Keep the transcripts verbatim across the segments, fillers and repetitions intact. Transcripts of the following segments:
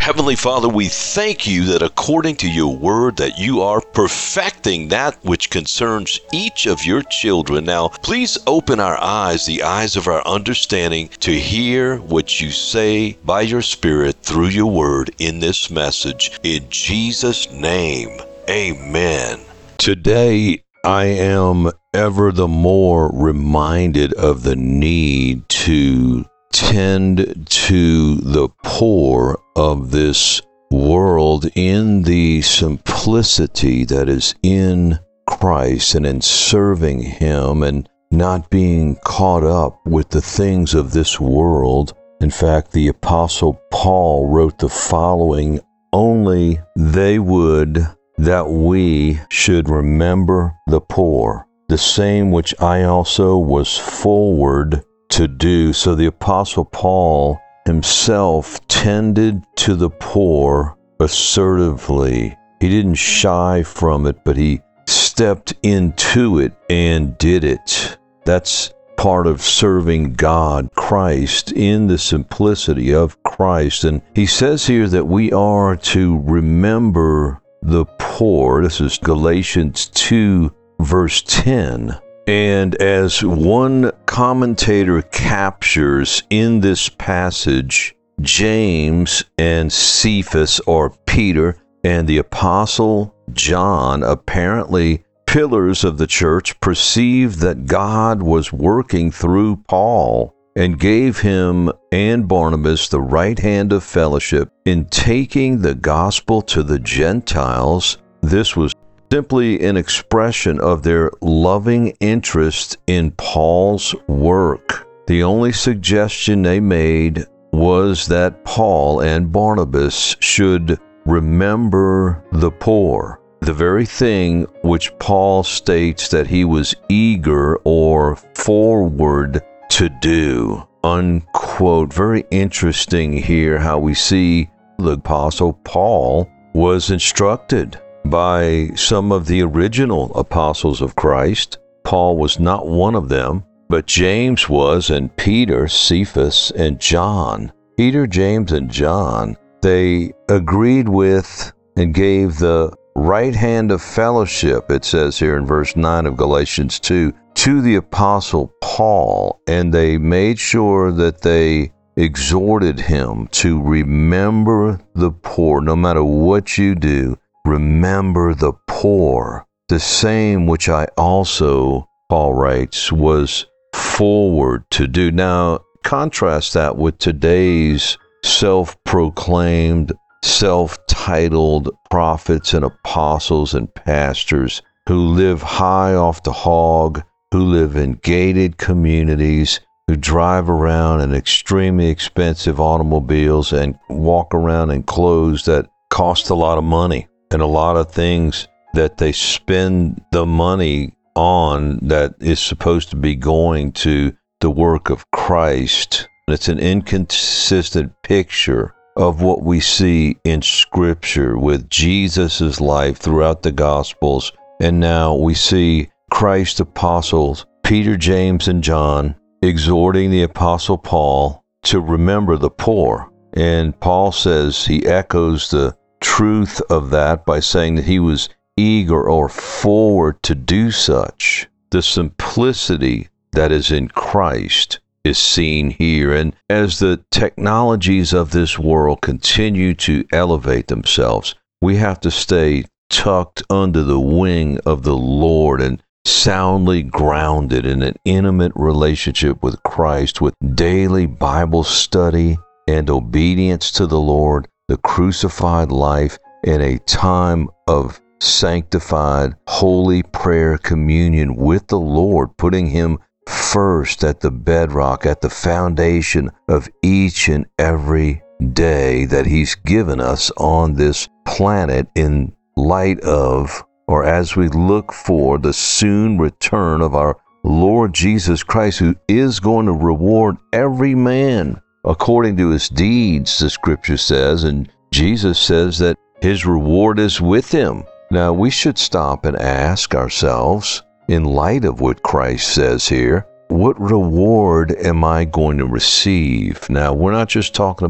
Heavenly Father, we thank you that according to your word that you are perfecting that which concerns each of your children. Now, please open our eyes, the eyes of our understanding, to hear what you say by your Spirit through your word in this message. In Jesus' name, amen. Today, I am ever the more reminded of the need to tend to the poor of this world in the simplicity that is in Christ and in serving Him and not being caught up with the things of this world. In fact, the Apostle Paul wrote the following: only they would that we should remember the poor, the same which I also was forward to do. So the Apostle Paul himself tended to the poor assertively. He didn't shy from it, but he stepped into it and did it. That's part of serving God, Christ, in the simplicity of Christ. And he says here that we are to remember the poor. This is Galatians two, verse ten. And as one commentator captures in this passage, James and Cephas, or Peter, and the Apostle John, apparently pillars of the church, perceived that God was working through Paul and gave him and Barnabas the right hand of fellowship in taking the gospel to the Gentiles. This was simply an expression of their loving interest in Paul's work. The only suggestion they made was that Paul and Barnabas should remember the poor, the very thing which Paul states that he was eager or forward to do. Unquote. Very interesting here how we see the Apostle Paul was instructed by some of the original apostles of Christ. Paul was not one of them, but James was, and Peter, Cephas, and John. Peter, James, and John, they agreed with and gave the right hand of fellowship, it says here in verse nine of Galatians two, to the Apostle Paul, and they made sure that they exhorted him to remember the poor. No matter what you do, remember the poor, the same which I also, Paul writes, was forward to do. Now, contrast that with today's self-proclaimed, self-titled prophets and apostles and pastors who live high off the hog, who live in gated communities, who drive around in extremely expensive automobiles and walk around in clothes that cost a lot of money, and a lot of things that they spend the money on that is supposed to be going to the work of Christ. It's an inconsistent picture of what we see in Scripture with Jesus' life throughout the Gospels. And now we see Christ's apostles, Peter, James, and John, exhorting the Apostle Paul to remember the poor. And Paul says, he echoes the truth of that by saying that he was eager or forward to do such. The simplicity that is in Christ is seen here. And as the technologies of this world continue to elevate themselves, we have to stay tucked under the wing of the Lord and soundly grounded in an intimate relationship with Christ, with daily Bible study and obedience to the Lord, the crucified life, and a time of sanctified, holy prayer communion with the Lord, putting Him first at the bedrock, at the foundation of each and every day that He's given us on this planet, in light of, or as we look for, the soon return of our Lord Jesus Christ, who is going to reward every man according to his deeds, the Scripture says, and Jesus says that His reward is with Him. Now, we should stop and ask ourselves, in light of what Christ says here, what reward am I going to receive? Now, we're not just talking about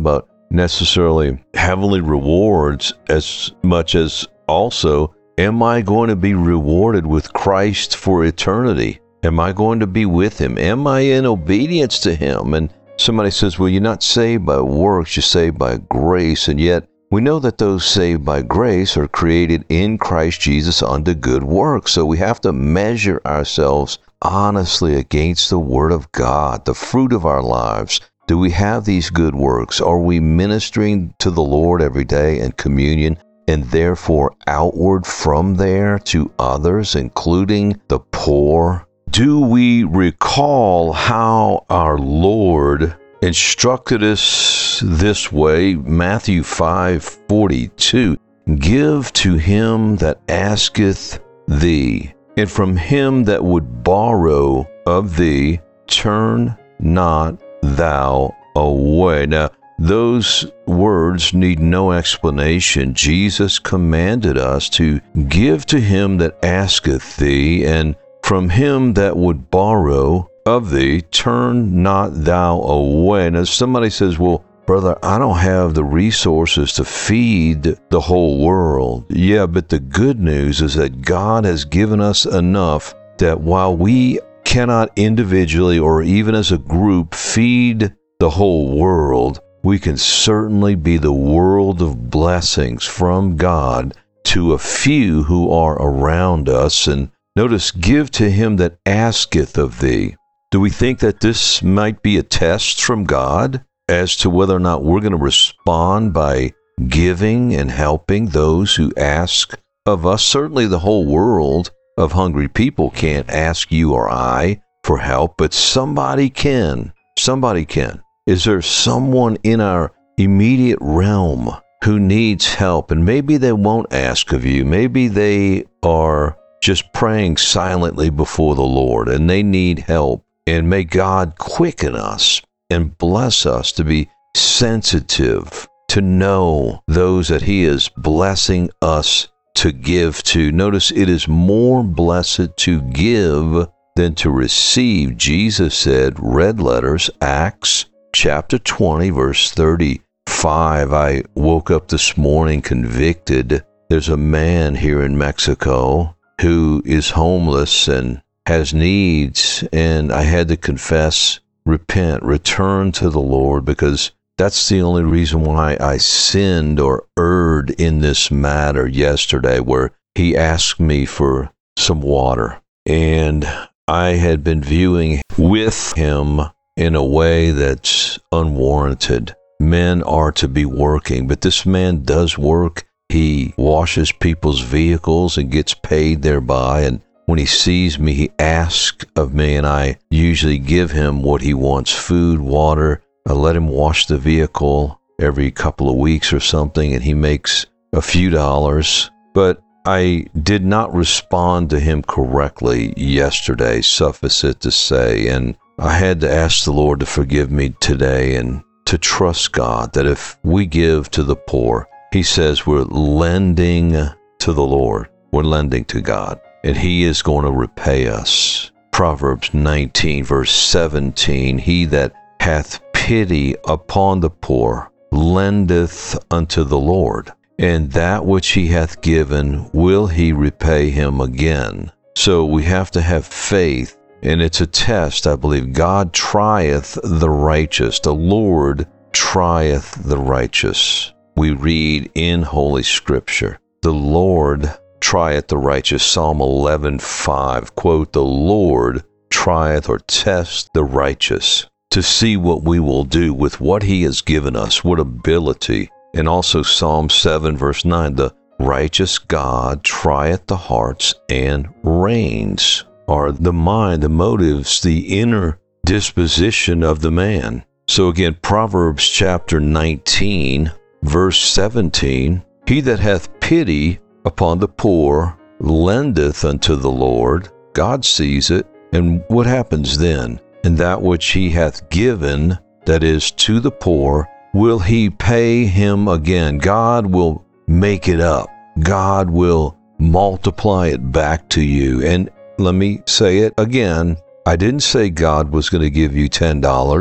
necessarily heavenly rewards as much as also, am I going to be rewarded with Christ for eternity? Am I going to be with him? Am I in obedience to him? And somebody says, well, you're not saved by works, you're saved by grace. And yet we know that those saved by grace are created in Christ Jesus unto good works. So we have to measure ourselves honestly against the Word of God, the fruit of our lives. Do we have these good works? Are we ministering to the Lord every day in communion and therefore outward from there to others, including the poor? Do we recall how our Lord instructed us this way? Matthew five forty-two, give to him that asketh thee, and from him that would borrow of thee, turn not thou away. Now, those words need no explanation. Jesus commanded us to give to him that asketh thee, and from him that would borrow of thee, turn not thou away. Now, somebody says, well, brother, I don't have the resources to feed the whole world. Yeah, but the good news is that God has given us enough that while we cannot individually or even as a group feed the whole world, we can certainly be the world of blessings from God to a few who are around us. And notice, give to him that asketh of thee. Do we think that this might be a test from God as to whether or not we're going to respond by giving and helping those who ask of us? Certainly the whole world of hungry people can't ask you or I for help, but somebody can. Somebody can. Is there someone in our immediate realm who needs help? And maybe they won't ask of you. Maybe they are just praying silently before the Lord, and they need help. And may God quicken us and bless us to be sensitive, to know those that he is blessing us to give to. Notice, it is more blessed to give than to receive. Jesus said, red letters, Acts chapter twenty, verse thirty-five. I woke up this morning convicted. There's a man here in Mexico who is homeless and has needs, and I had to confess, repent, return to the Lord, because that's the only reason why I sinned or erred in this matter yesterday, where he asked me for some water, and I had been viewing with him in a way that's unwarranted. Men are to be working, but this man does work. He washes people's vehicles and gets paid thereby, and when he sees me, he asks of me, and I usually give him what he wants, food, water. I let him wash the vehicle every couple of weeks or something, and he makes a few dollars. But I did not respond to him correctly yesterday, suffice it to say, and I had to ask the Lord to forgive me today and to trust God that if we give to the poor, he says we're lending to the Lord. We're lending to God, and he is going to repay us. Proverbs nineteen, verse seventeen, he that hath pity upon the poor lendeth unto the Lord, and that which he hath given will he repay him again. So we have to have faith, and it's a test. I believe God trieth the righteous. The Lord trieth the righteous. We read in Holy Scripture, the Lord trieth the righteous. Psalm eleven five, quote, the Lord trieth or tests the righteous to see what we will do with what he has given us, what ability. And also Psalm seven, verse nine, the righteous God trieth the hearts and reins, or the mind, the motives, the inner disposition of the man. So again, Proverbs chapter nineteen, verse seventeen, he that hath pity upon the poor lendeth unto the Lord. God sees it. And what happens then? And that which he hath given, that is to the poor, will he pay him again. God will make it up. God will multiply it back to you. And let me say it again. I didn't say God was going to give you ten dollars.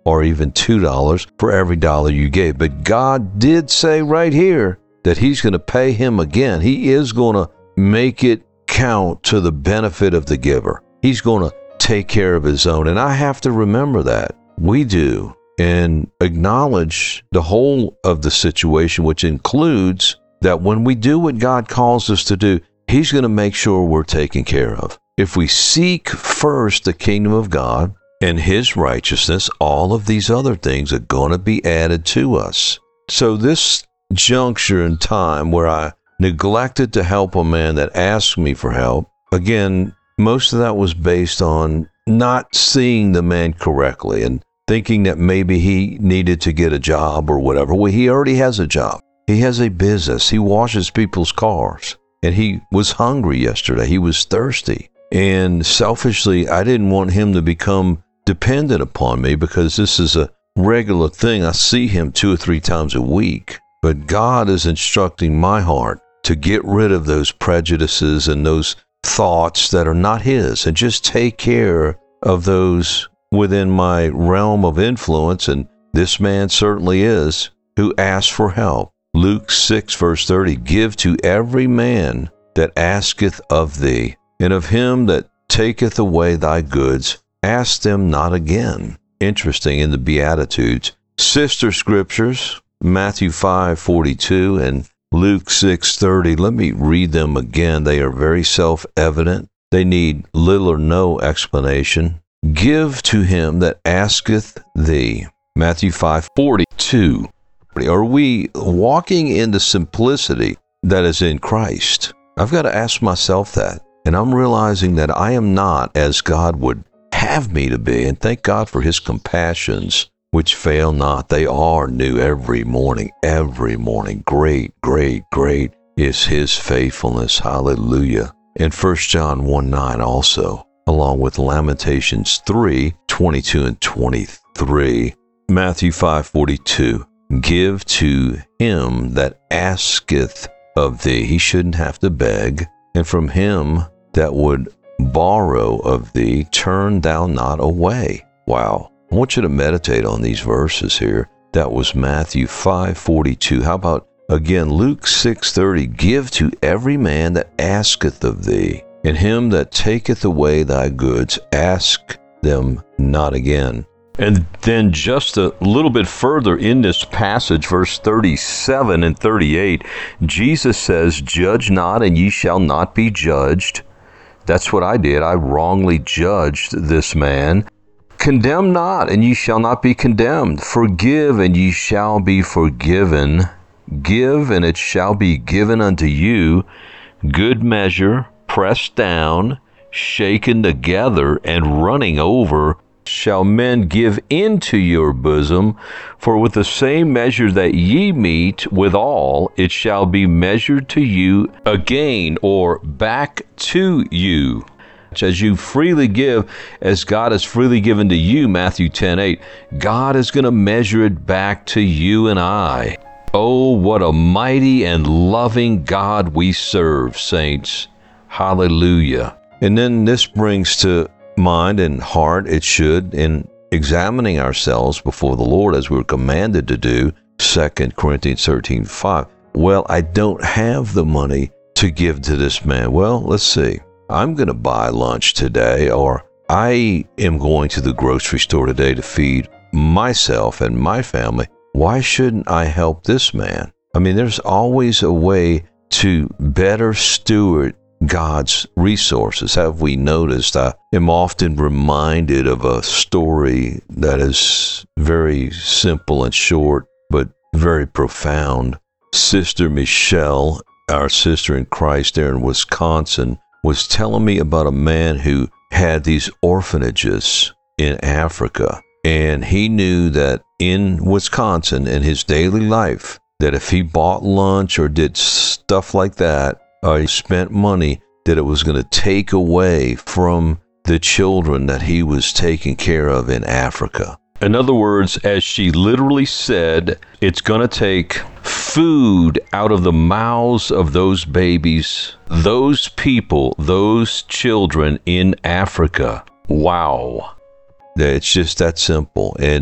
or even two dollars for every dollar you gave. But God did say right here that he's going to pay him again. He is going to make it count to the benefit of the giver. He's going to take care of his own. And I have to remember that. We do. And acknowledge the whole of the situation, which includes that when we do what God calls us to do, he's going to make sure we're taken care of. If we seek first the kingdom of God and his righteousness, all of these other things are going to be added to us. So this juncture in time where I neglected to help a man that asked me for help, again, most of that was based on not seeing the man correctly and thinking that maybe he needed to get a job or whatever. Well, he already has a job. He has a business. He washes people's cars. And he was hungry yesterday. He was thirsty. And selfishly, I didn't want him to become dependent upon me because this is a regular thing. I see him two or three times a week. But God is instructing my heart to get rid of those prejudices and those thoughts that are not his and just take care of those within my realm of influence. And this man certainly is, who asked for help. Luke six, verse thirty, give to every man that asketh of thee, and of him that taketh away thy goods, ask them not again. Interesting in the Beatitudes. Sister scriptures, Matthew five, forty-two and Luke six, thirty. Let me read them again. They are very self-evident. They need little or no explanation. Give to him that asketh thee. Matthew five, forty-two. Are we walking in the simplicity that is in Christ? I've got to ask myself that. And I'm realizing that I am not as God would have me to be. And thank God for his compassions, which fail not. They are new every morning, every morning. Great, great, great is his faithfulness. Hallelujah. And First John one, nine also, along with Lamentations three, twenty-two and twenty-three. Matthew five, forty-two. Give to him that asketh of thee. He shouldn't have to beg. And from him that would borrow of thee, turn thou not away. Wow. I want you to meditate on these verses here. That was Matthew five, forty-two. How about, again, Luke six, thirty. Give to every man that asketh of thee, and him that taketh away thy goods, ask them not again. And then just a little bit further in this passage, verse thirty-seven and thirty-eight, Jesus says, judge not, and ye shall not be judged. That's what I did. I wrongly judged this man. Condemn not, and ye shall not be condemned. Forgive, and ye shall be forgiven. Give, and it shall be given unto you. Good measure, pressed down, shaken together, and running over, shall men give into your bosom, for with the same measure that ye meet withal, it shall be measured to you again, or back to you. As you freely give, as God has freely given to you, Matthew ten, eight, God is going to measure it back to you and I. Oh, what a mighty and loving God we serve, saints. Hallelujah. And then this brings to mind and heart, it should, in examining ourselves before the Lord as we're commanded to do, Second Corinthians thirteen, five. Well, I don't have the money to give to this man. Well, let's see. I'm going to buy lunch today, or I am going to the grocery store today to feed myself and my family. Why shouldn't I help this man? I mean, there's always a way to better steward God's resources. Have we noticed? I am often reminded of a story that is very simple and short, but very profound. Sister Michelle, our sister in Christ there in Wisconsin, was telling me about a man who had these orphanages in Africa. And he knew that in Wisconsin, in his daily life, that if he bought lunch or did stuff like that, or he spent money, that it was going to take away from the children that he was taking care of in Africa. In other words, as she literally said, it's going to take food out of the mouths of those babies, those people, those children in Africa. Wow. It's just that simple. And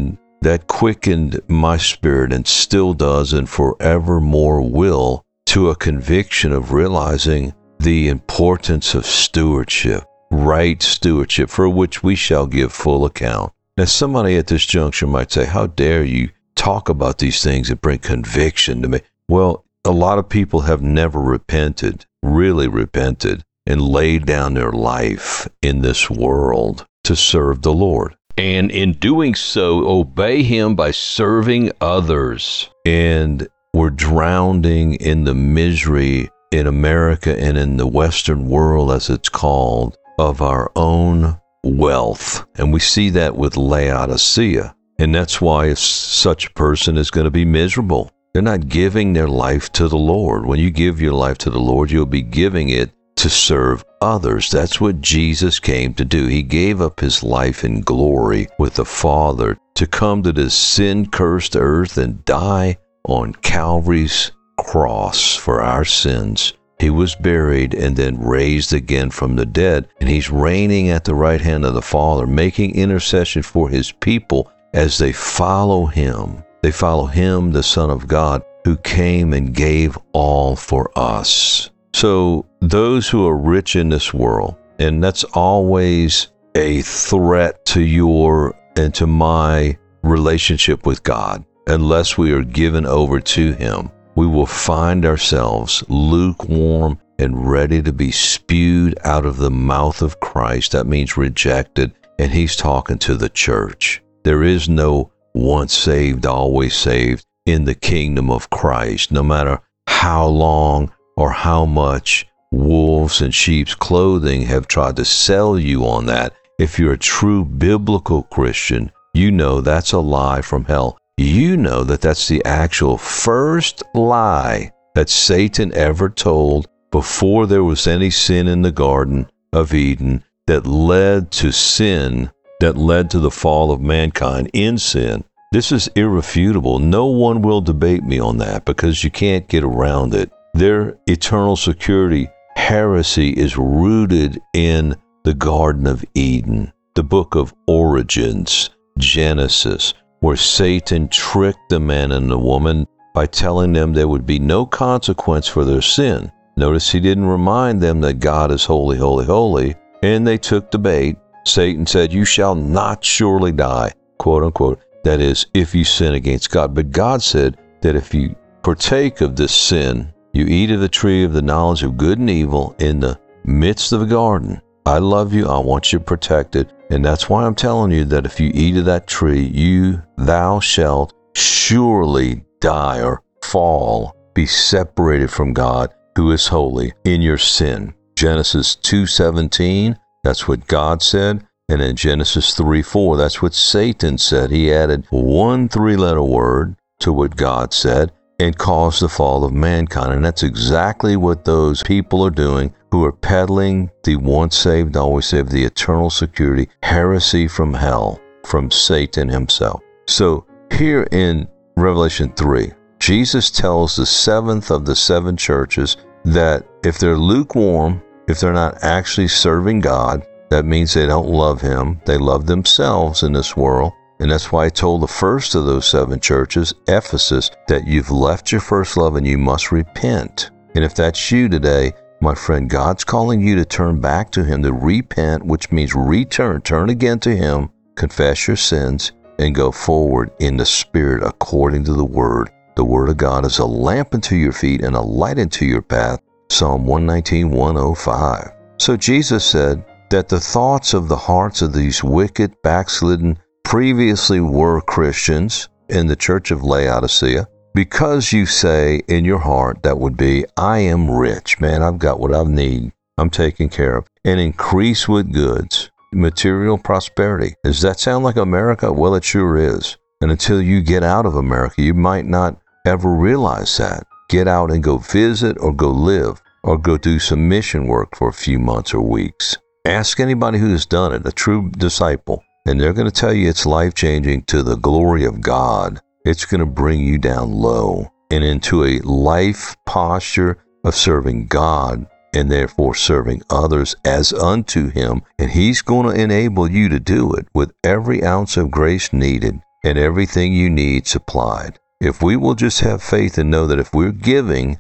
that quickened my spirit and still does and forevermore will, to a conviction of realizing the importance of stewardship, right stewardship, for which we shall give full account. Now, somebody at this juncture might say, how dare you talk about these things and bring conviction to me? Well, a lot of people have never repented, really repented, and laid down their life in this world to serve the Lord. And in doing so, obey Him by serving others. And we're drowning in the misery in America and in the Western world, as it's called, of our own wealth. And we see that with Laodicea. And that's why such a person is going to be miserable. They're not giving their life to the Lord. When you give your life to the Lord, you'll be giving it to serve others. That's what Jesus came to do. He gave up His life in glory with the Father to come to this sin-cursed earth and die on Calvary's cross for our sins. He was buried and then raised again from the dead, and He's reigning at the right hand of the Father, making intercession for His people as they follow Him. They follow Him, the Son of God, who came and gave all for us. So those who are rich in this world, and that's always a threat to your and to my relationship with God, unless we are given over to Him, we will find ourselves lukewarm and ready to be spewed out of the mouth of Christ. That means rejected, and He's talking to the church. There is no once saved, always saved in the kingdom of Christ, no matter how long or how much wolves in sheep's clothing have tried to sell you on that. If you're a true biblical Christian, you know that's a lie from hell. You know that that's the actual first lie that Satan ever told before there was any sin in the Garden of Eden that led to sin, that led to the fall of mankind in sin. This is irrefutable. No one will debate me on that because you can't get around it. Their eternal security heresy is rooted in the Garden of Eden, the book of Origins, Genesis, where Satan tricked the man and the woman by telling them there would be no consequence for their sin. Notice he didn't remind them that God is holy, holy, holy, and they took the bait. Satan said, you shall not surely die, quote unquote. That is, if you sin against God. But God said that if you partake of this sin, you eat of the tree of the knowledge of good and evil in the midst of the garden. I love you. I want you protected. And that's why I'm telling you that if you eat of that tree, you, thou shalt surely die or fall, be separated from God, who is holy, in your sin. Genesis two seventeen, that's what God said. And in Genesis three four, that's what Satan said. He added one three-letter word to what God said and caused the fall of mankind. And that's exactly what those people are doing who are peddling the once saved, always saved, the eternal security, heresy from hell, from Satan himself. So here in Revelation three, Jesus tells the seventh of the seven churches that if they're lukewarm, if they're not actually serving God, that means they don't love Him. They love themselves in this world. And that's why I told the first of those seven churches, Ephesus, that you've left your first love and you must repent. And if that's you today, my friend, God's calling you to turn back to Him, to repent, which means return, turn again to Him, confess your sins, and go forward in the Spirit according to the Word. The Word of God is a lamp unto your feet and a light unto your path. Psalm one nineteen, one oh five. So Jesus said that the thoughts of the hearts of these wicked, backslidden, previously were Christians in the church of Laodicea, because you say in your heart, that would be, I am rich, man, I've got what I need, I'm taken care of, and increase with goods, material prosperity. Does that sound like America? Well, it sure is. And until you get out of America, you might not ever realize that. Get out and go visit or go live or go do some mission work for a few months or weeks. Ask anybody who's done it, a true disciple, and they're going to tell you it's life-changing to the glory of God. It's going to bring you down low and into a life posture of serving God and therefore serving others as unto Him. And He's going to enable you to do it with every ounce of grace needed. and everything you need supplied. If we will just have faith and know that if we're giving,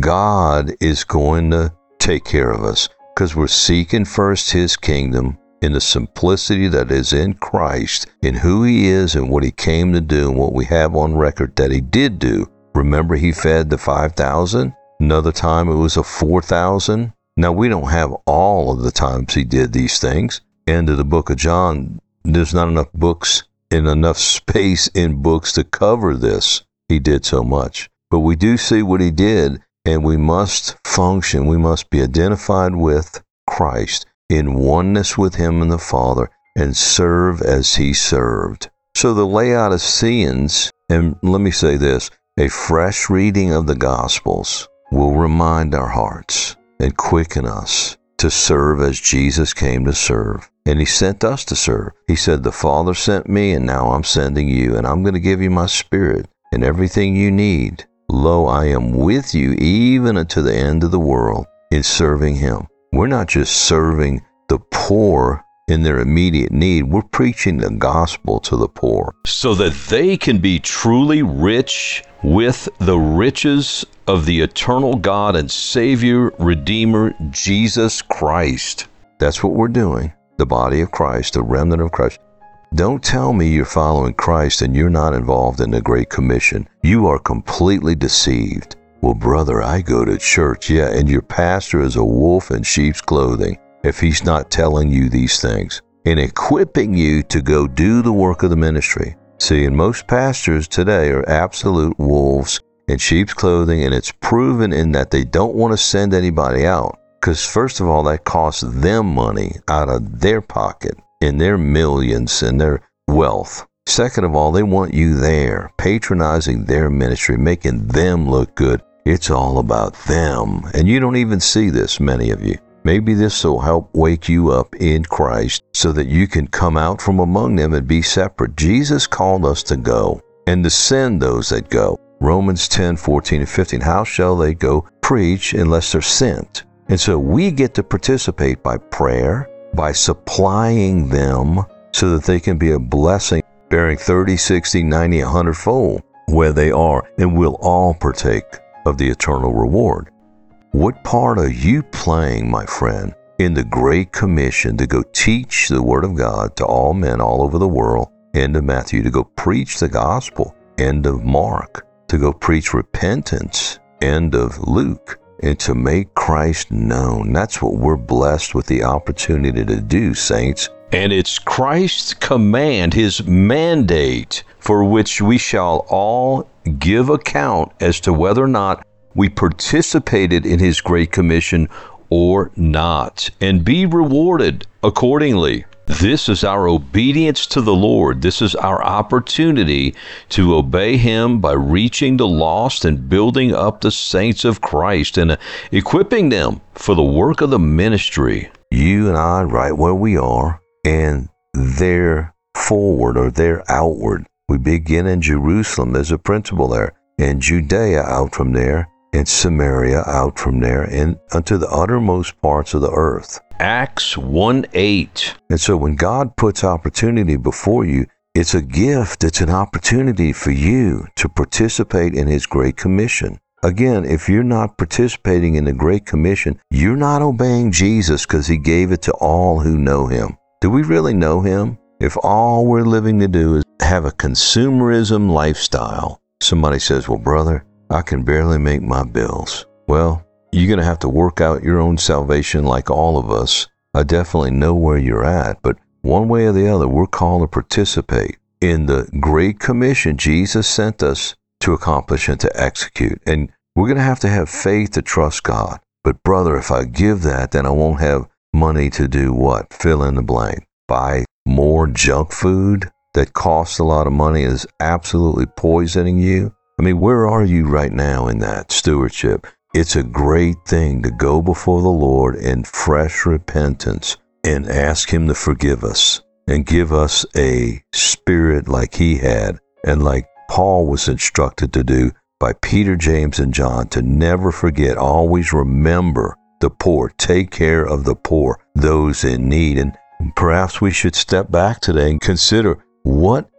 God is going to take care of us, because we're seeking first His kingdom in the simplicity that is in Christ, in who He is and what He came to do and what we have on record that He did do. Remember, He fed the five thousand. Another time it was a four thousand. Now, we don't have all of the times He did these things. End of the book of John, there's not enough books and enough space in books to cover this. He did so much. But we do see what He did, and we must function. We must be identified with Christ in oneness with Him and the Father, and serve as He served. So the Laodiceans, and let me say this, a fresh reading of the Gospels will remind our hearts and quicken us to serve as Jesus came to serve. And He sent us to serve. He said, the Father sent me, and now I'm sending you, and I'm going to give you my Spirit and everything you need. Lo, I am with you even unto the end of the world in serving Him. We're not just serving the poor in their immediate need. We're preaching the gospel to the poor, so that they can be truly rich with the riches of the eternal God and Savior, Redeemer, Jesus Christ. That's what we're doing. The body of Christ, the remnant of Christ. Don't tell me you're following Christ and you're not involved in the Great Commission. You are completely deceived. Well, brother, I go to church. Yeah, and your pastor is a wolf in sheep's clothing if he's not telling you these things and equipping you to go do the work of the ministry. See, and most pastors today are absolute wolves in sheep's clothing, and it's proven in that they don't want to send anybody out because, first of all, that costs them money out of their pocket in their millions and their wealth. Second of all, they want you there, patronizing their ministry, making them look good. It's all about them. And you don't even see this, many of you. Maybe this will help wake you up in Christ so that you can come out from among them and be separate. Jesus called us to go and to send those that go. Romans ten, fourteen, and fifteen. How shall they go preach unless they're sent? And so we get to participate by prayer, by supplying them so that they can be a blessing, bearing thirty, sixty, ninety, a hundred fold where they are, and we'll all partake of the eternal reward. What part are you playing, my friend, in the Great Commission to go teach the Word of God to all men all over the world? End of Matthew. To go preach the gospel. End of Mark. To go preach repentance. End of Luke. And to make Christ known. That's what we're blessed with the opportunity to do, saints. And it's Christ's command, His mandate, for which we shall all give account as to whether or not we participated in His Great Commission or not, and be rewarded accordingly. This is our obedience to the Lord. This is our opportunity to obey Him by reaching the lost and building up the saints of Christ and uh, equipping them for the work of the ministry. You and I, right where we are, and they're forward or they're outward. We begin in Jerusalem. There's a principle there. And Judea out from there, and Samaria out from there, and unto the uttermost parts of the earth. Acts one eight. And so when God puts opportunity before you, it's a gift. It's an opportunity for you to participate in His Great Commission. Again, if you're not participating in the Great Commission, you're not obeying Jesus because He gave it to all who know Him. Do we really know Him? If all we're living to do is have a consumerism lifestyle, somebody says, well, brother, I can barely make my bills. Well, you're going to have to work out your own salvation like all of us. I definitely know where you're at, but one way or the other, we're called to participate in the Great Commission Jesus sent us to accomplish and to execute. And we're going to have to have faith to trust God. But brother, if I give that, then I won't have money to do what? Fill in the blank. Buy more junk food that costs a lot of money, is absolutely poisoning you. I mean, where are you right now in that stewardship? It's a great thing to go before the Lord in fresh repentance and ask Him to forgive us and give us a spirit like He had and like Paul was instructed to do by Peter, James, and John, to never forget, always remember the poor, take care of the poor, those in need. And perhaps we should step back today and consider, what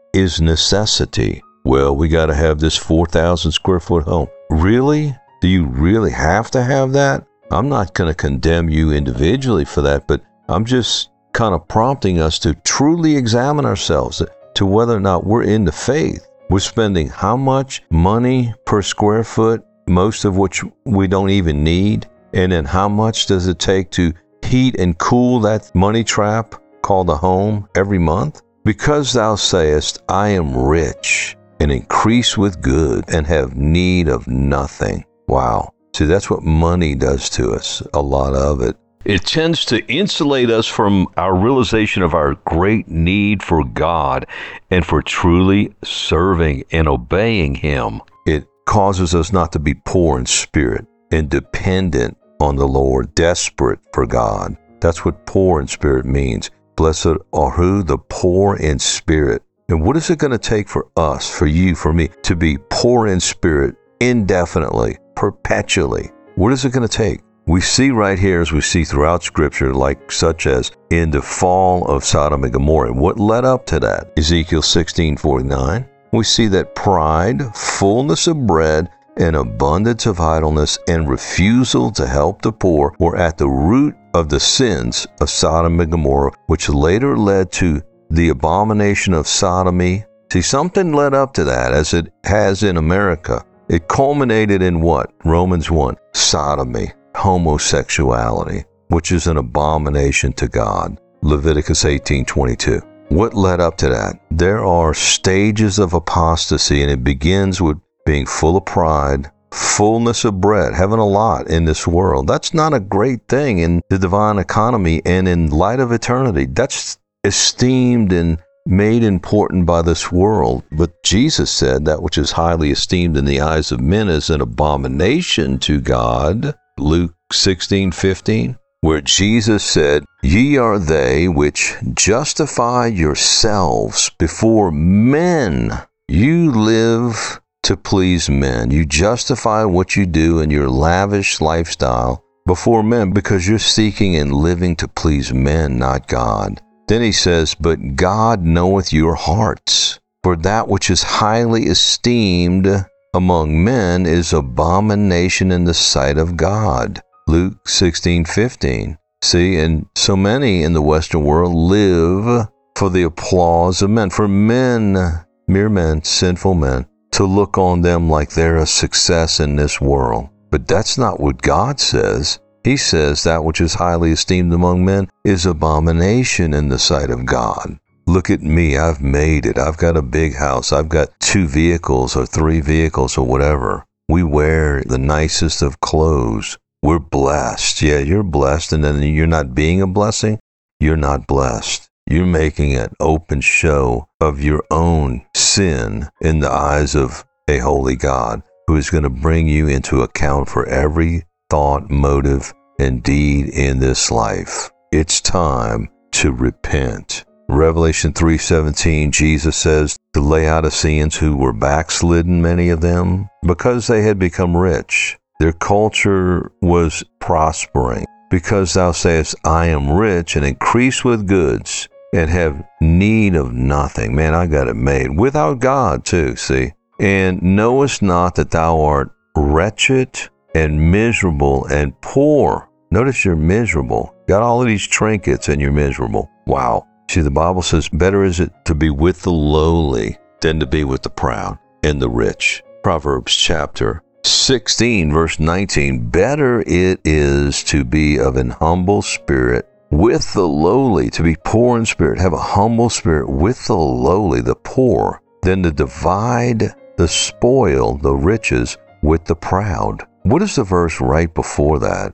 is necessity. Well, we got to have this four thousand square foot home. Really? Do you really have to have that? I'm not going to condemn you individually for that, but I'm just kind of prompting us to truly examine ourselves to whether or not we're in the faith. We're spending how much money per square foot, most of which we don't even need, and then how much does it take to heat and cool that money trap called a home every month? Because thou sayest, I am rich and increase with good and have need of nothing. Wow. See, that's what money does to us, a lot of it. It tends to insulate us from our realization of our great need for God and for truly serving and obeying Him. It causes us not to be poor in spirit and dependent on the Lord, desperate for God. That's what poor in spirit means. Blessed are who? The poor in spirit. And what is it going to take for us, for you, for me, to be poor in spirit indefinitely, perpetually? What is it going to take? We see right here, as we see throughout Scripture, like such as in the fall of Sodom and Gomorrah. What led up to that? Ezekiel sixteen forty-nine. We see that pride, fullness of bread, and abundance of idleness, and refusal to help the poor were at the root of the sins of Sodom and Gomorrah, which later led to the abomination of sodomy. See, something led up to that, as it has in America. It culminated in what? Romans one, sodomy, homosexuality, which is an abomination to God. Leviticus eighteen twenty-two. What led up to that? There are stages of apostasy, and it begins with being full of pride, fullness of bread, having a lot in this world. That's not a great thing in the divine economy and in light of eternity. That's esteemed and made important by this world. But Jesus said that which is highly esteemed in the eyes of men is an abomination to God. Luke sixteen fifteen, where Jesus said, Ye are they which justify yourselves before men. You live to please men. You justify what you do in your lavish lifestyle before men because you're seeking and living to please men, not God. Then he says, But God knoweth your hearts, for that which is highly esteemed among men is abomination in the sight of God. Luke sixteen fifteen. See, and so many in the Western world live for the applause of men, for men, mere men, sinful men, to look on them like they're a success in this world. But that's not what God says. He says that which is highly esteemed among men is abomination in the sight of God. Look at me, I've made it. I've got a big house. I've got two vehicles or three vehicles or whatever. We wear the nicest of clothes. We're blessed. Yeah, you're blessed, and then you're not being a blessing. You're not blessed. You're making an open show of your own sin in the eyes of a holy God who is going to bring you into account for every thought, motive, and deed in this life. It's time to repent. Revelation three seventeen, Jesus says, the Laodiceans who were backslidden, many of them, because they had become rich. Their culture was prospering. Because thou sayest, I am rich and increase with goods and have need of nothing. Man, I got it made. Without God, too, see? And knowest not that thou art wretched and miserable and poor. Notice you're miserable. Got all of these trinkets and you're miserable. Wow. See, the Bible says, better is it to be with the lowly than to be with the proud and the rich. Proverbs chapter sixteen, verse nineteen, better it is to be of an humble spirit with the lowly, to be poor in spirit, have a humble spirit with the lowly, the poor, than to divide the spoil, the riches, with the proud. What is the verse right before that?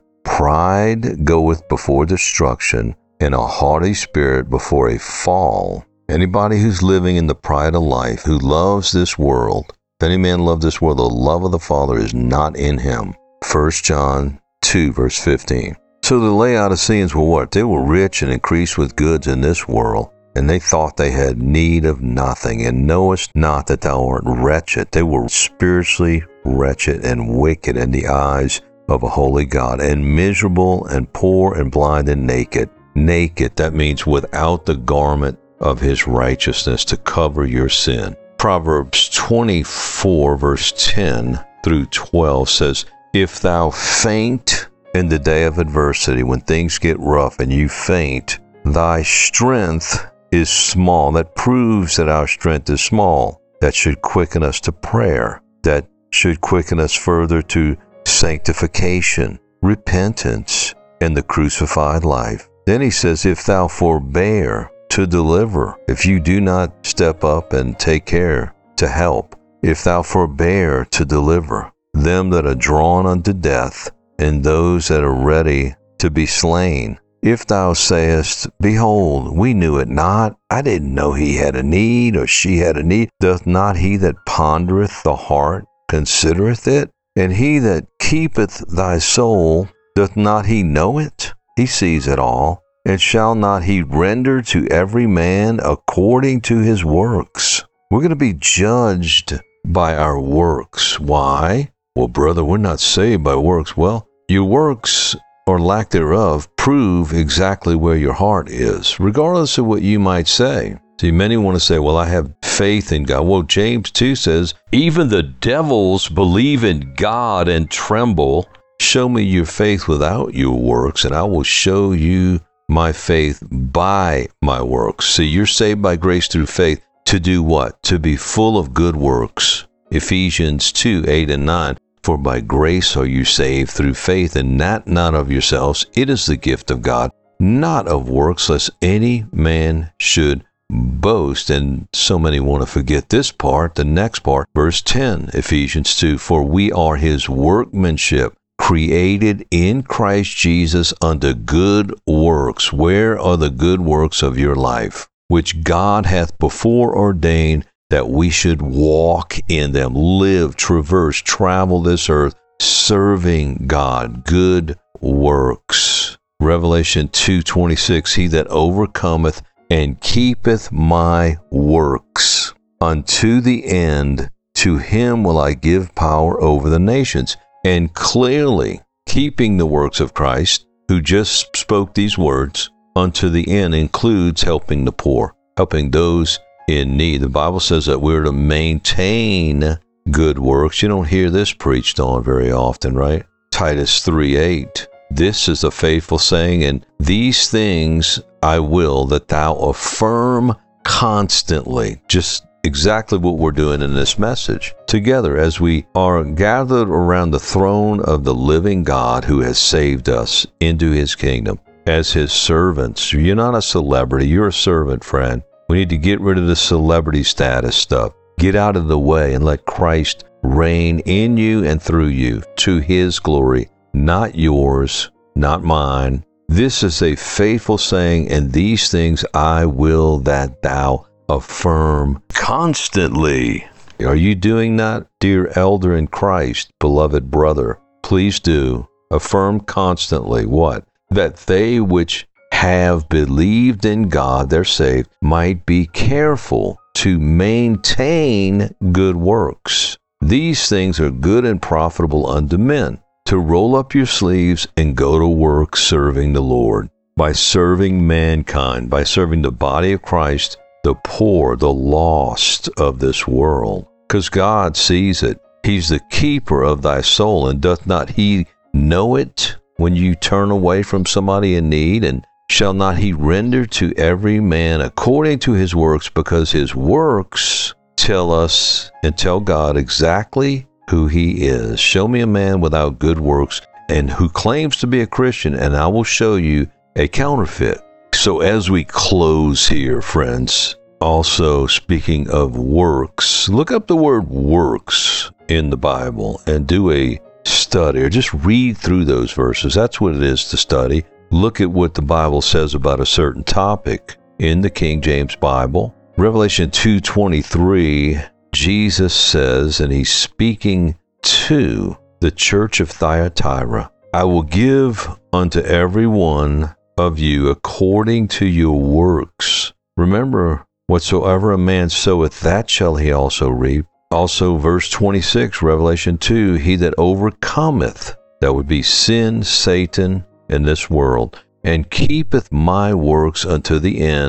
Pride goeth before destruction, and a haughty spirit before a fall. Anybody who's living in the pride of life, who loves this world, if any man love this world, the love of the Father is not in him. First John two, verse fifteen. So the Laodiceans were what? They were rich and increased with goods in this world, and they thought they had need of nothing. And knowest not that thou art wretched. They were spiritually wretched and wicked in the eyes of a holy God, and miserable and poor and blind and naked. Naked, that means without the garment of his righteousness to cover your sin. Proverbs twenty-four, verse ten through twelve says, if thou faint in the day of adversity, when things get rough and you faint, thy strength is small. That proves that our strength is small. That should quicken us to prayer. That should quicken us further to sanctification, repentance, and the crucified life. Then he says, if thou forbear to deliver, if you do not step up and take care to help, if thou forbear to deliver them that are drawn unto death, and those that are ready to be slain, if thou sayest, behold, we knew it not, I didn't know he had a need, or she had a need, doth not he that pondereth the heart considereth it? And he that keepeth thy soul, doth not he know it? He sees it all. And shall not he render to every man according to his works? We're going to be judged by our works. Why? Well, brother, we're not saved by works. Well, your works or lack thereof prove exactly where your heart is, regardless of what you might say. See, many want to say, well, I have faith in God. Well, James two says, even the devils believe in God and tremble. Show me your faith without your works, and I will show you my faith by my works. See, you're saved by grace through faith to do what? To be full of good works. Ephesians two, eight and nine. For by grace are you saved through faith, and that not of yourselves. It is the gift of God, not of works, lest any man should boast. And so many want to forget this part, the next part. Verse ten, Ephesians two. For we are his workmanship, created in Christ Jesus unto good works. Where are the good works of your life, which God hath before ordained that we should walk in them, live, traverse, travel this earth, serving God, good works. Revelation two twenty-six, he that overcometh and keepeth my works unto the end, to him will I give power over the nations. And clearly, keeping the works of Christ, who just spoke these words, unto the end includes helping the poor, helping those in need. The Bible says that we're to maintain good works. You don't hear this preached on very often, right? Titus three eight. This is a faithful saying, and these things I will that thou affirm constantly. Just exactly what we're doing in this message. Together as we are gathered around the throne of the living God who has saved us into his kingdom as his servants. You're not a celebrity. You're a servant, friend. We need to get rid of the celebrity status stuff. Get out of the way and let Christ reign in you and through you to his glory, not yours, not mine. This is a faithful saying, and these things I will that thou affirm constantly. Are you doing that, dear elder in Christ, beloved brother? Please do. Affirm constantly what? That they which have believed in God, they're saved, might be careful to maintain good works. These things are good and profitable unto men, to roll up your sleeves and go to work serving the Lord, by serving mankind, by serving the body of Christ, the poor, the lost of this world. Because God sees it. He's the keeper of thy soul, and doth not he know it when you turn away from somebody in need? And shall not he render to every man according to his works? Because his works tell us and tell God exactly who he is. Show me a man without good works and who claims to be a Christian, and I will show you a counterfeit. So as we close here, friends, also speaking of works, look up the word works in the Bible and do a study, or just read through those verses. That's what it is to study. Look at what the Bible says about a certain topic in the King James Bible. Revelation two twenty-three, Jesus says, and he's speaking to the church of Thyatira, I will give unto every one of you according to your works. Remember, whatsoever a man soweth, that shall he also reap. Also, verse twenty-six, Revelation two, he that overcometh, that would be sin, Satan, in this world, and keepeth my works unto the end,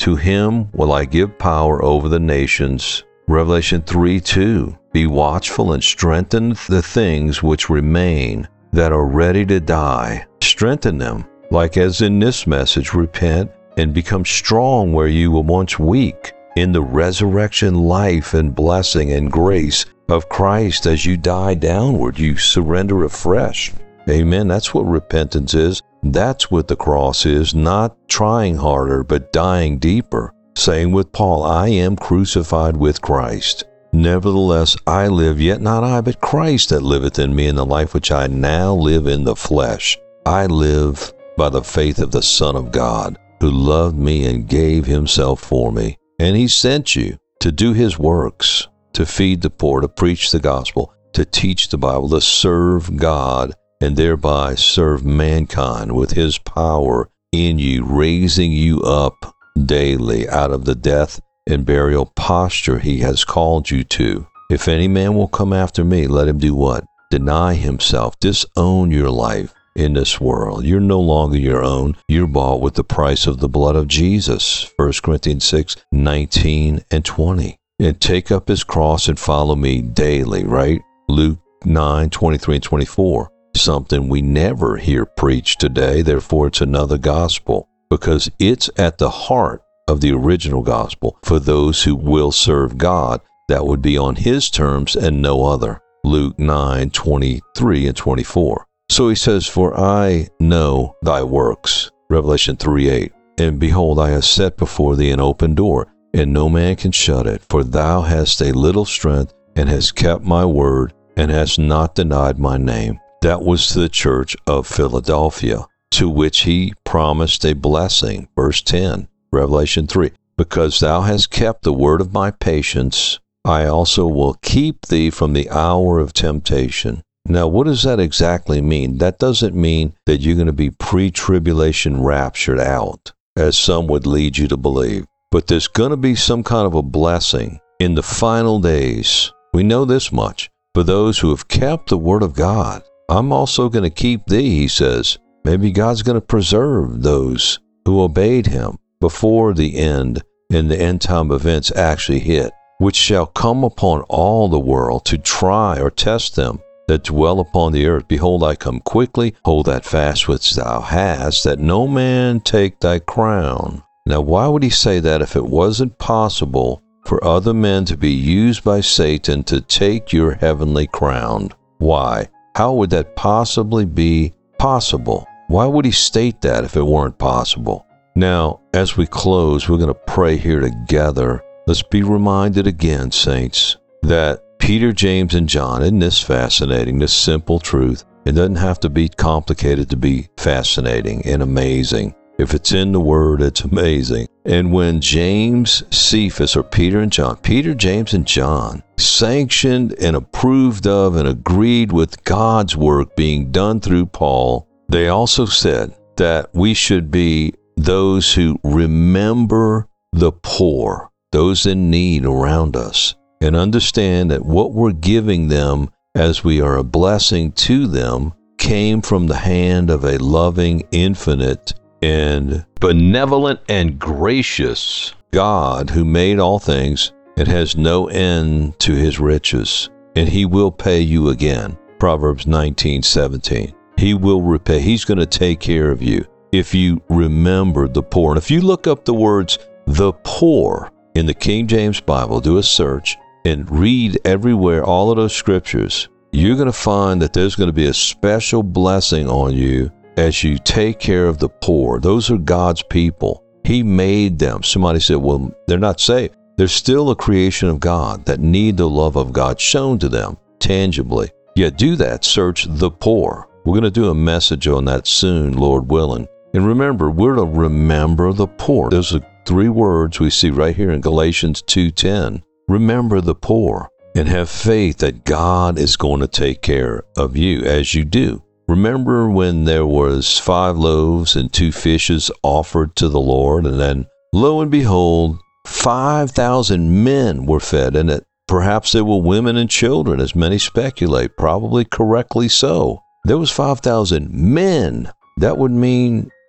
To him will I give power over the nations. Revelation three two. Be watchful and strengthen the things which remain that are ready to die. Strengthen them, like as in this message, repent and become strong where you were once weak, in the resurrection life and blessing and grace of Christ. As you die downward, you surrender afresh. Amen. That's what repentance is. That's what the cross is, not trying harder, but dying deeper. Saying with Paul, I am crucified with Christ. Nevertheless, I live, yet not I, but Christ that liveth in me, in the life which I now live in the flesh. I live by the faith of the Son of God, who loved me and gave himself for me. And he sent you to do his works, to feed the poor, to preach the gospel, to teach the Bible, to serve God, and thereby serve mankind with his power in you, raising you up daily out of the death and burial posture he has called you to. If any man will come after me, let him do what? Deny himself, disown your life in this world. You're no longer your own. You're bought with the price of the blood of Jesus. First Corinthians six, nineteen and twenty. And take up his cross and follow me daily, right? Luke nine, twenty-three and twenty-four. Something we never hear preached today, therefore it's another gospel, because it's at the heart of the original gospel for those who will serve God. That would be on his terms and no other. Luke nine, twenty-three and twenty-four. So he says, for I know thy works. Revelation three, eight. And behold, I have set before thee an open door, and no man can shut it. For thou hast a little strength, and hast kept my word, and hast not denied my name. That was to the church of Philadelphia, to which he promised a blessing. Verse ten, Revelation three. Because thou hast kept the word of my patience, I also will keep thee from the hour of temptation. Now, what does that exactly mean? That doesn't mean that you're going to be pre-tribulation raptured out, as some would lead you to believe. But there's going to be some kind of a blessing in the final days. We know this much. For those who have kept the word of God, I'm also going to keep thee, he says. Maybe God's going to preserve those who obeyed him before the end and the end time events actually hit, which shall come upon all the world to try or test them that dwell upon the earth. Behold, I come quickly. Hold that fast which thou hast, that no man take thy crown. Now, why would he say that if it wasn't possible for other men to be used by Satan to take your heavenly crown? Why? How would that possibly be possible? Why would he state that if it weren't possible? Now, as we close, we're going to pray here together. Let's be reminded again, saints, that Peter, James, and John, isn't this fascinating, this simple truth? It doesn't have to be complicated to be fascinating and amazing. If it's in the Word, it's amazing. And when James, Cephas, or Peter and John, Peter, James, and John sanctioned and approved of and agreed with God's work being done through Paul, they also said that we should be those who remember the poor, those in need around us, and understand that what we're giving them as we are a blessing to them came from the hand of a loving, infinite, and benevolent and gracious God who made all things and has no end to his riches. And he will pay you again. Proverbs nineteen, seventeen. He will repay. He's going to take care of you if you remember the poor. And if you look up the words the poor in the King James Bible, do a search and read everywhere all of those scriptures, you're going to find that there's going to be a special blessing on you as you take care of the poor. Those are God's people. He made them. Somebody said, well, they're not saved. They're still a creation of God that need the love of God shown to them tangibly. Yet do that. Search the poor. We're going to do a message on that soon, Lord willing. And remember, we're to remember the poor. Those are three words we see right here in Galatians two ten. Remember the poor and have faith that God is going to take care of you as you do. Remember when there was five loaves and two fishes offered to the Lord, and then lo and behold, five thousand men were fed, and it, perhaps there were women and children, as many speculate, probably correctly so. There was five thousand men. That would mean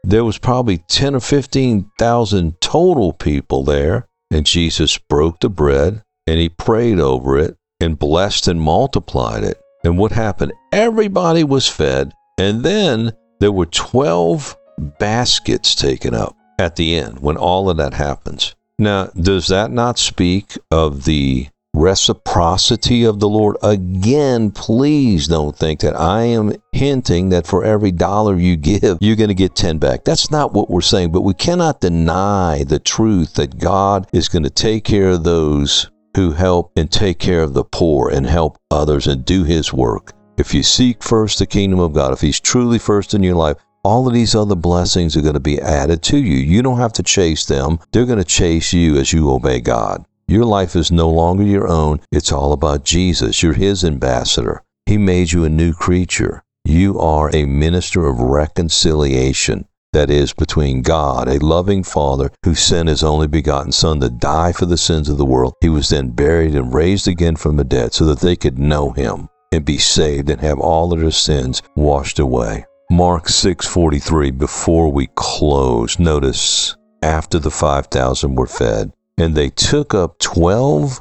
there was probably ten or fifteen thousand total people there. And Jesus broke the bread and he prayed over it and blessed and multiplied it. And what happened? Everybody was fed. And then there were twelve baskets taken up at the end when all of that happens. Now, does that not speak of the reciprocity of the Lord? Again, please don't think that I am hinting that for every dollar you give, you're going to get ten back. That's not what we're saying, but we cannot deny the truth that God is going to take care of those who help and take care of the poor and help others and do his work. If you seek first the kingdom of God, if he's truly first in your life, all of these other blessings are going to be added to you. You don't have to chase them. They're going to chase you as you obey God. Your life is no longer your own. It's all about Jesus. You're his ambassador. He made you a new creature. You are a minister of reconciliation. That is, between God, a loving Father who sent his only begotten Son to die for the sins of the world. He was then buried and raised again from the dead so that they could know him and be saved and have all of their sins washed away. Mark six forty-three, before we close, notice, after the five thousand were fed, and they took up twelve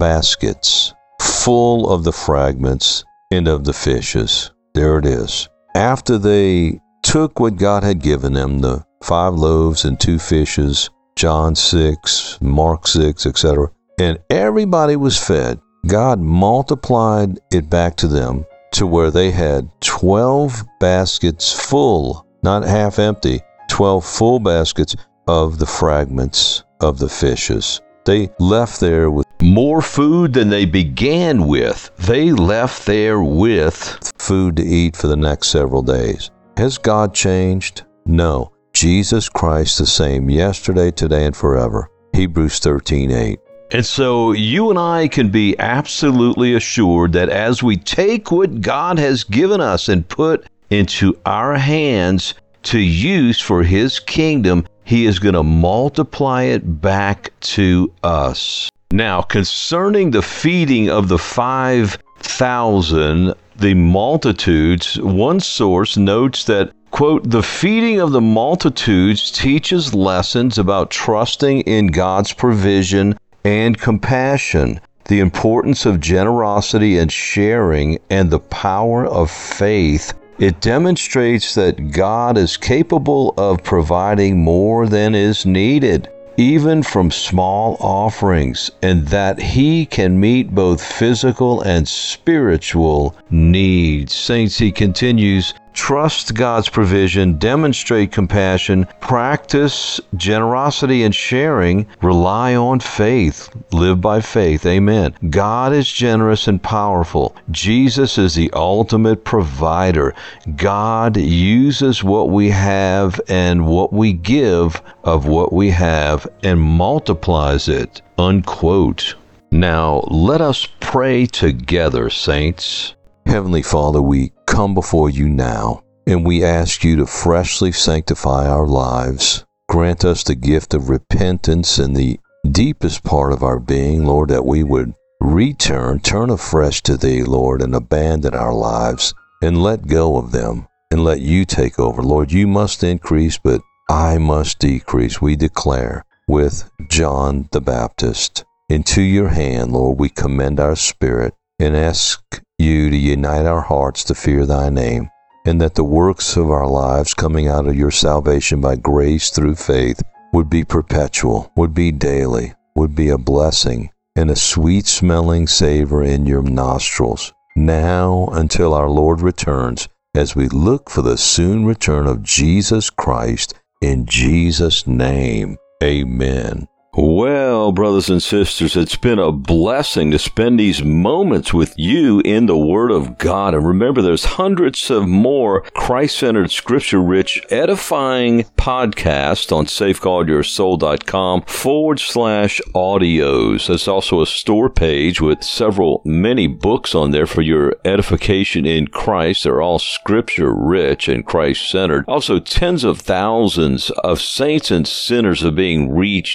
baskets full of the fragments and of the fishes. There it is. After they took what God had given them, the five loaves and two fishes, John six, Mark six, et cetera, and everybody was fed, God multiplied it back to them to where they had twelve baskets full, not half empty, twelve full baskets of the fragments of the fishes. They left there with more food than they began with. They left there with food to eat for the next several days. Has God changed? No. Jesus Christ the same yesterday, today, and forever. Hebrews thirteen eight. And so you and I can be absolutely assured that as we take what God has given us and put into our hands to use for his kingdom, he is going to multiply it back to us. Now, concerning the feeding of the five thousand, the multitudes, one source notes that, quote, the feeding of the multitudes teaches lessons about trusting in God's provision and compassion, the importance of generosity and sharing, and the power of faith. It demonstrates that God is capable of providing more than is needed, even from small offerings, and that he can meet both physical and spiritual needs. Saints, he continues, trust God's provision, demonstrate compassion, practice generosity and sharing, rely on faith, live by faith. Amen. God is generous and powerful. Jesus is the ultimate provider. God uses what we have and what we give of what we have and multiplies it. Unquote. Now, let us pray together, saints. Heavenly Father, we come before you now, and we ask you to freshly sanctify our lives. Grant us the gift of repentance in the deepest part of our being, Lord, that we would return, turn afresh to thee, Lord, and abandon our lives and let go of them and let you take over. Lord, you must increase, but I must decrease, we declare with John the Baptist. Into your hand, Lord, we commend our spirit and ask you to unite our hearts to fear thy name, and that the works of our lives coming out of your salvation by grace through faith would be perpetual, would be daily, would be a blessing and a sweet-smelling savor in your nostrils, now until our Lord returns, as we look for the soon return of Jesus Christ. In Jesus' name, amen. Well, brothers and sisters, it's been a blessing to spend these moments with you in the Word of God. And remember, there's hundreds of more Christ-centered, scripture-rich, edifying podcasts on safeguardyoursoul.com forward slash audios. There's also a store page with several, many books on there for your edification in Christ. They're all scripture-rich and Christ-centered. Also, tens of thousands of saints and sinners are being reached every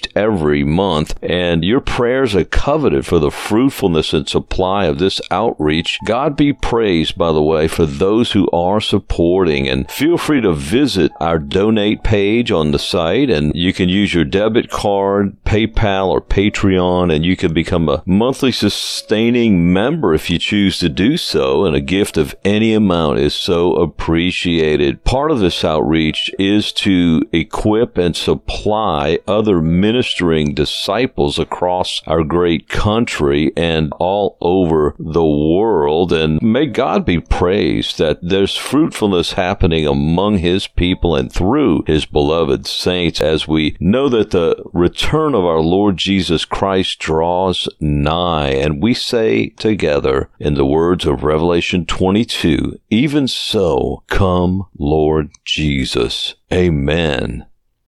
every month, and your prayers are coveted for the fruitfulness and supply of this outreach. God be praised, by the way, for those who are supporting, and feel free to visit our donate page on the site, and you can use your debit card, PayPal, or Patreon, and you can become a monthly sustaining member if you choose to do so, and a gift of any amount is so appreciated. Part of this outreach is to equip and supply other ministering disciples across our great country and all over the world, and may God be praised that there's fruitfulness happening among His people and through His beloved saints, as we know that the return of our Lord Jesus Christ draws nigh. And we say together, in the words of Revelation twenty-two, even so, come, Lord Jesus. Amen